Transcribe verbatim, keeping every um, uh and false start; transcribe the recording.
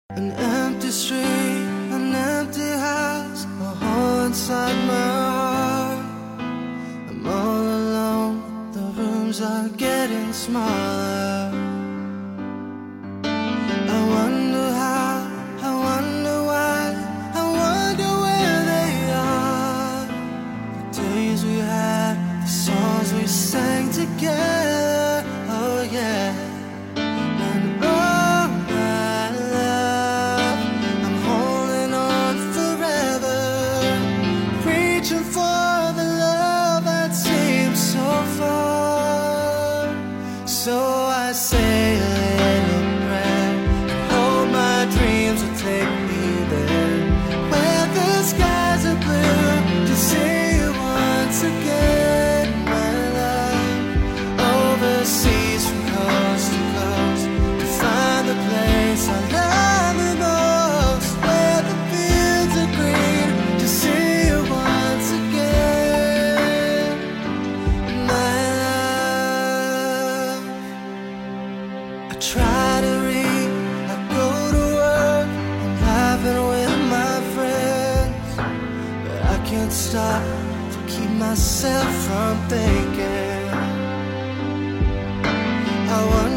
An empty street, an empty house, a hole inside my heart. I'm all alone, the rooms are getting smaller. I wonder how, I wonder why, I wonder where they are. The days we had, the songs we sang together, oh yeah. And oh my love, I'm holding on forever, reaching for the love that seems so far. So I say a little prayer, hope my dreams will take me there, where the skies are blue, to see you once again, my love. Overseas from coast to coast, to find the place I love the most, where the fields are green, to see you once again, my love. I try to read, I go to work, I'm laughing with my friends, but I can't stop to keep myself from thinking. I want